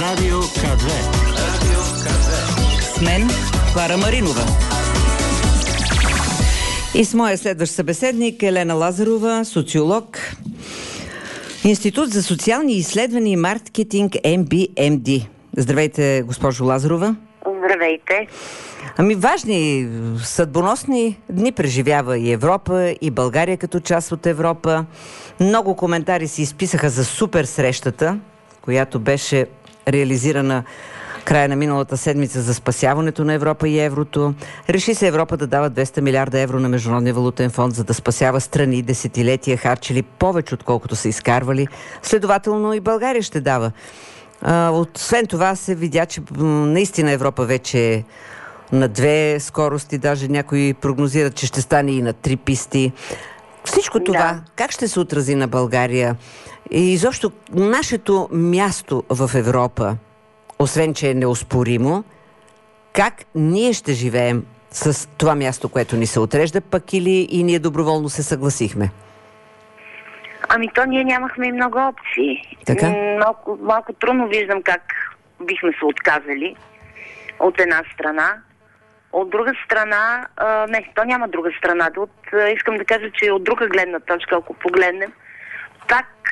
Радио К2. Радио К2. С мен Клара Маринова. И с моя следващ събеседник Елена Лазарова, социолог, Институт за социални изследвания и маркетинг MBMD. Здравейте, госпожо Лазарова. Здравейте. Важни, съдбоносни дни преживява и Европа, и България като част от Европа. Много коментари се изписаха за супер срещата, която беше реализирана края на миналата седмица за спасяването на Европа и еврото. Реши се Европа да дава 200 милиарда евро на Международния валутен фонд, за да спасява страни, десетилетия харчили повече, отколкото са изкарвали. Следователно и България ще дава. Освен това се видя, че наистина Европа вече е на 2 скорости, даже някои прогнозират, че ще стане и на 3 писти. Всичко това, как ще се отрази на България? И изобщо нашето място в Европа, освен че е неоспоримо, как ние ще живеем с това място, което ни се отрежда, пък или и ние доброволно се съгласихме? То ние нямахме и много опции. Така? Малко трудно виждам как бихме се отказали от една страна. От друга страна, то няма друга страна. Искам да кажа, че от друга гледна точка, ако погледнем, пак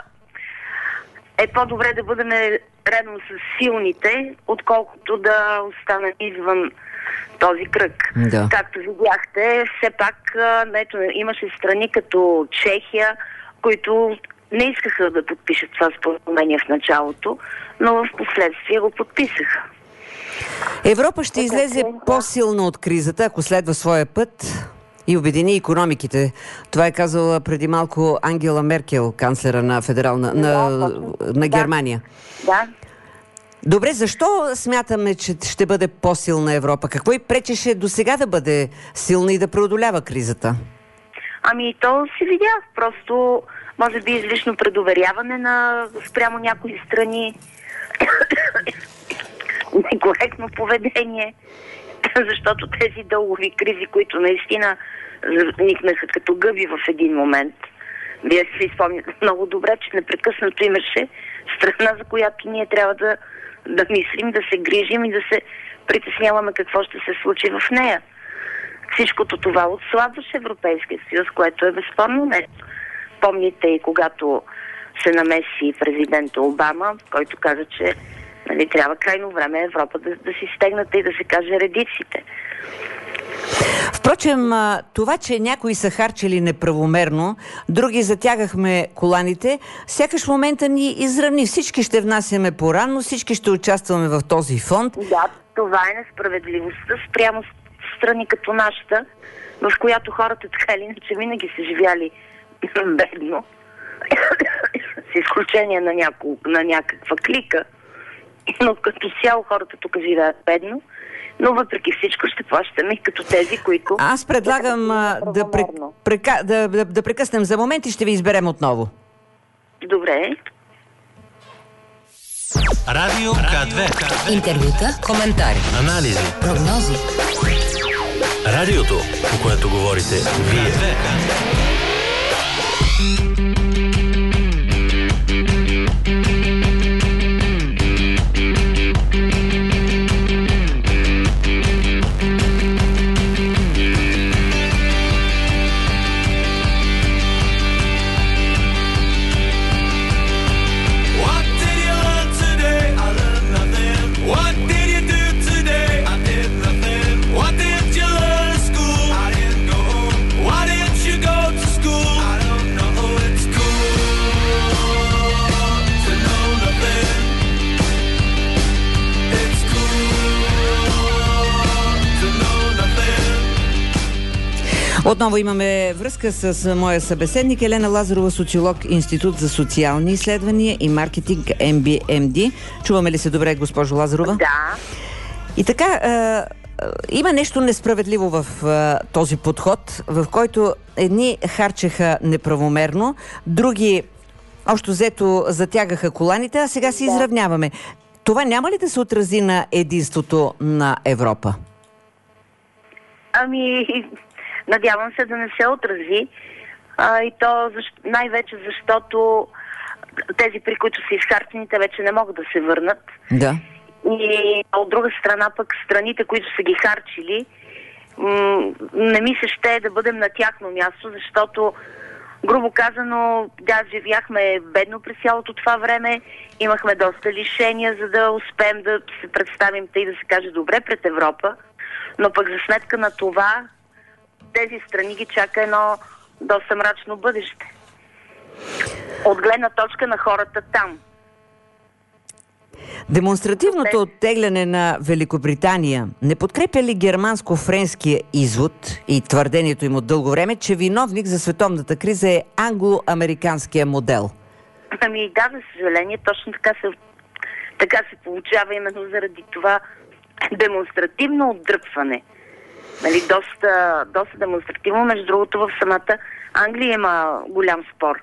е по-добре да бъдем редом с силните, отколкото да останем извън този кръг. Да. Както видяхте, все пак имаше страни като Чехия, които не искаха да подпишат това споразумение в началото, но в последствие го подписаха. Европа ще излезе по-силно от кризата, ако следва своя път и обедини икономиките. Това е казала преди малко Ангела Меркел, канцлера на на Германия. Да. Добре, защо смятаме, че ще бъде по-силна Европа? Какво и пречеше до сега да бъде силна и да преодолява кризата? То се видя. Просто, може би, излишно предоверяване спрямо някои страни. Некоректно поведение. Защото тези дългови кризи, които наистина никнаха като гъби в един момент. Вие си спомняте много добре, че непрекъснато имаше страна, за която ние трябва да мислим, да се грижим и да се притесняваме какво ще се случи в нея. Всичкото това отслабваше Европейския съюз, което е безспорно нещо. Помните и когато се намеси президента Обама, който каза, че трябва крайно време Европа да си стегнат и да се каже редиците. Впрочем, това, че някои са харчили неправомерно, други затягахме коланите, сякаш в момента ни изравни. Всички ще внасяме по-рано, всички ще участваме в този фонд. Да, това е несправедливостта спрямо страни като нашата, в която хората така или иначе винаги са живяли бедно, с изключение на някаква клика, но като цяло хората тук живеят бедно, но въпреки всичко ще плащаме и като тези, които... Аз предлагам да прекъснем за момент и ще ви изберем отново. Добре. Радио К2. Интервюта, коментари, Анализи. прогнози. Радиото, по което говорите вие. Отново имаме връзка с моя събеседник Елена Лазарова, социолог, Институт за социални изследвания и маркетинг MBMD. Чуваме ли се добре, госпожо Лазарова? Да. И така, има нещо несправедливо в този подход, в който едни харчеха неправомерно, други общо взето затягаха коланите, а сега се изравняваме. Това няма ли да се отрази на единството на Европа? Надявам се да не се отрази. И то най-вече защото тези пари, които са изхарчени, те вече не могат да се върнат. Да. И от друга страна пък страните, които са ги харчили, не ми се ще да бъдем на тяхно място, защото грубо казано, да, живяхме бедно през цялото това време, имахме доста лишения, за да успеем да се представим, тъй да се каже, добре пред Европа, но пък за сметка на това тези страни ги чака едно доста мрачно бъдеще. От гледна точка на хората там. Демонстративното оттегляне на Великобритания не подкрепя ли германско-френския извод и твърдението им от дълго време, че виновник за световната криза е англо-американския модел? Ами да, за съжаление, точно така се получава именно заради това демонстративно отдръпване. Нали, доста демонстративно. Между другото, в самата Англия има голям спор.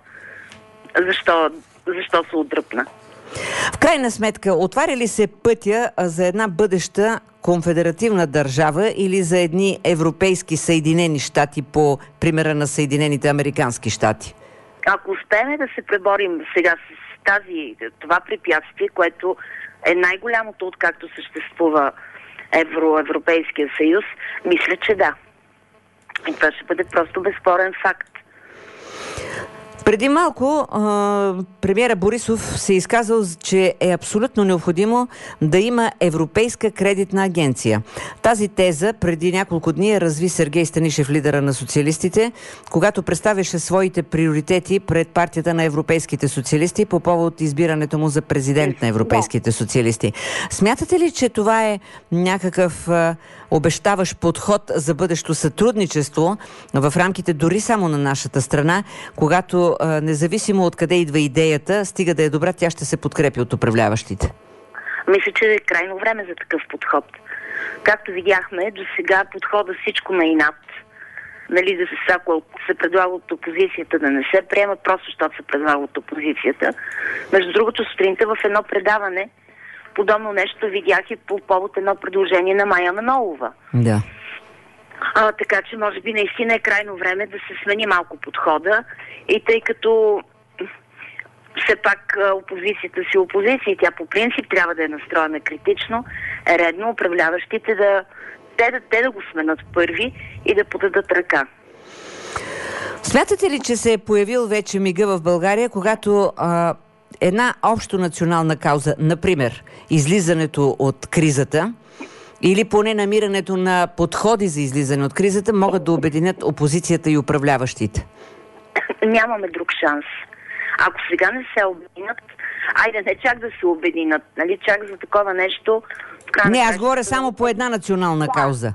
Защо се отдръпна? В крайна сметка, отваря ли се пътя за една бъдеща конфедеративна държава или за едни европейски Съединени щати по примера на Съединените американски щати? Ако успеем да се преборим сега с това препятствие, което е най-голямото, откакто съществува Европейския съюз, мисля, че да. И това ще бъде просто безспорен факт. Преди малко премиера Борисов се изказал, че е абсолютно необходимо да има Европейска кредитна агенция. Тази теза преди няколко дни разви Сергей Станишев, лидера на социалистите, когато представяше своите приоритети пред партията на европейските социалисти по повод избирането му за президент на европейските социалисти. Смятате ли, че това е някакъв обещаващ подход за бъдещо сътрудничество в рамките дори само на нашата страна, когато независимо от къде идва идеята, стига да е добра, тя ще се подкрепи от управляващите? Мисля, че е крайно време за такъв подход. Както видяхме, до сега подхода всичко на инат. Нали, ако се предлага от опозицията да не се приема, просто защото се предлага от опозицията. Между другото, сутринта в едно предаване подобно нещо видях и по повод едно предложение на Мая Манолова. Да. Така че може би наистина е крайно време да се смени малко подхода и тъй като все пак опозицията си опозиция и тя по принцип трябва да е настроена критично, е редно управляващите да го сменят първи и да подадат ръка. Смятате ли, че се е появил вече мига в България, когато една общо национална кауза, например, излизането от кризата или поне намирането на подходи за излизане от кризата, могат да обединят опозицията и управляващите? Нямаме друг шанс. Ако сега не се обединят, айде не чак да се обединят, нали, чак за такова нещо... Не, аз говоря само по една национална кауза.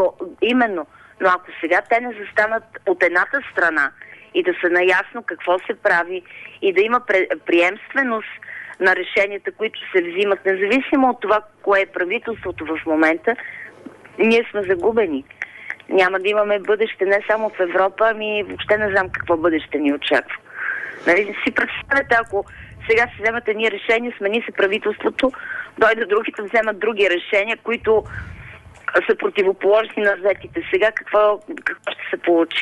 Но ако сега те не застанат от едната страна и да са наясно какво се прави и да има приемственост на решенията, които се взимат, независимо от това, кое е правителството в момента, ние сме загубени. Няма да имаме бъдеще не само в Европа, ами въобще не знам какво бъдеще ни очаква. Нали, си представете, ако сега се вземат едни решения, смени се правителството, дойдат другите, вземат други решения, които са противоположни на взетите. Сега какво ще се получи?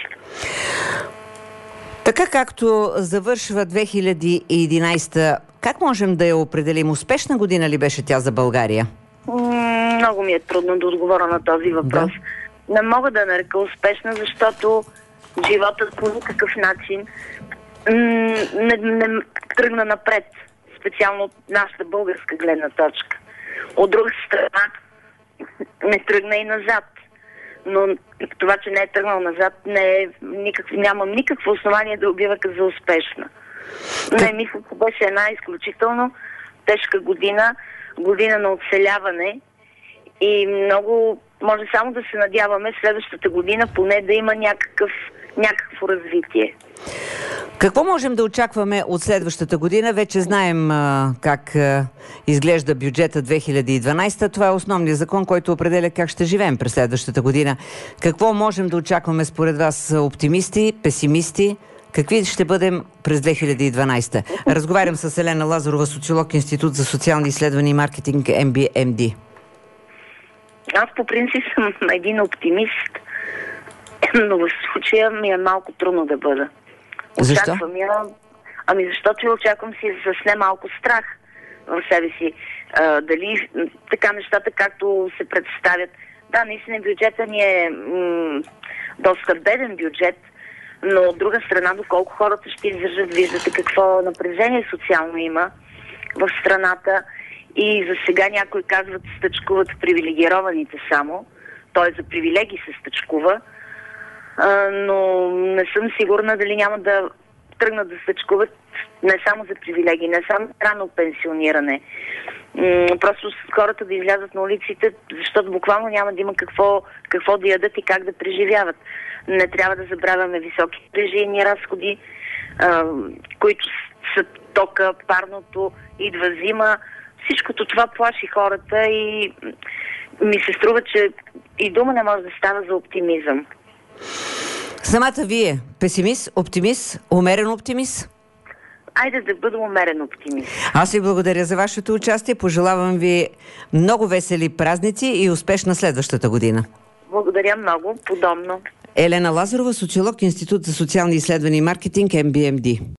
Така както завършва 2011, как можем да я определим? Успешна година ли беше тя за България? Много ми е трудно да отговоря на този въпрос. Да. Не мога да нарека успешна, защото животът по никакъв начин не тръгна напред, специално от нашата българска гледна точка. От друга страна не тръгна и назад. Но това, че не е тръгнал назад, нямам никакво основание да обява за успешна. Не, мисля, че беше една изключително тежка година на оцеляване и много може само да се надяваме следващата година поне да има някакво развитие. Какво можем да очакваме от следващата година? Вече знаем как изглежда бюджета 2012. Това е основният закон, който определя как ще живеем през следващата година. Какво можем да очакваме според вас, оптимисти, песимисти? Какви ще бъдем през 2012? Разговарям с Елена Лазарова, социолог, Институт за социални изследвания и маркетинг MBMD. Аз по принцип съм един оптимист, но в случая ми е малко трудно да бъда. Защо? Ами защото я очаквам си с немалко страх в себе си. Дали така нещата, както се представят. Да, наистина бюджета ни е доста беден бюджет, но от друга страна, доколко хората ще издържат, виждате какво напрежение социално има в страната. И за сега някои казват, стъчкуват привилегированите само. Т.е. за привилегии се стъчкува. Но не съм сигурна дали няма да тръгнат да стъчкуват не само за привилегии, не само рано пенсиониране. Просто хората да излязат на улиците, защото буквално няма да има какво да ядат и как да преживяват. Не трябва да забравяме високи режийни разходи, които са тока, парното, идва зима. Всичкото това плаши хората и ми се струва, че и дума не може да става за оптимизъм. Самата вие, песимист, оптимист, умерен оптимист? Айде да бъда умерен оптимист. Аз ви благодаря за вашето участие. Пожелавам ви много весели празници и успешна следващата година. Благодаря много. Подобно. Елена Лазарова, социолог, Институт за социални изследвания и маркетинг, МБМД.